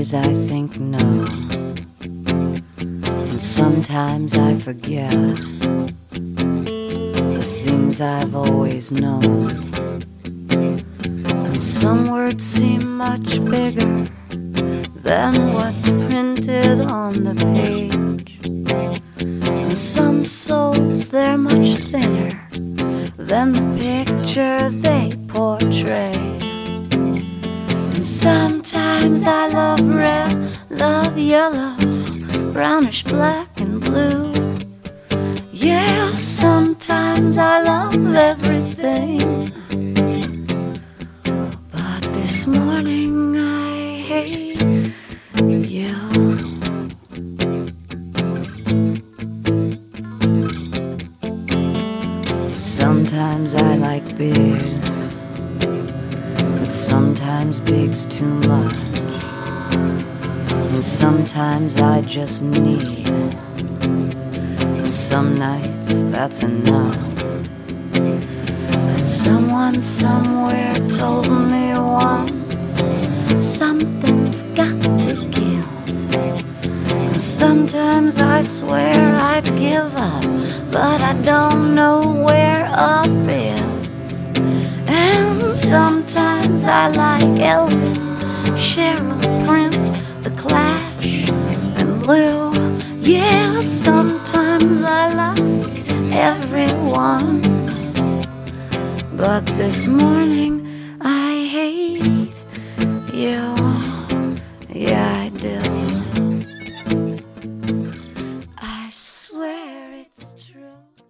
days I think no, and sometimes I forget the things I've always known. And some words seem much bigger than what's printed on the page. And some souls, they're much thinner than the picture they portray. And sometimes I love red, love yellow, brownish black and blue. Yeah, sometimes I love everything, but this morning I hate you. Sometimes I like big, but sometimes big's too much. And sometimes I just need, and some nights that's enough. And someone somewhere told me once, something's got to give. And sometimes I swear I'd give up, but I don't know where up is. And sometimes I like Elvis, Cheryl, Prince, The Clash, and Lou. Yeah, sometimes I like everyone, but this morning I hate you. Yeah, I do. I swear it's true.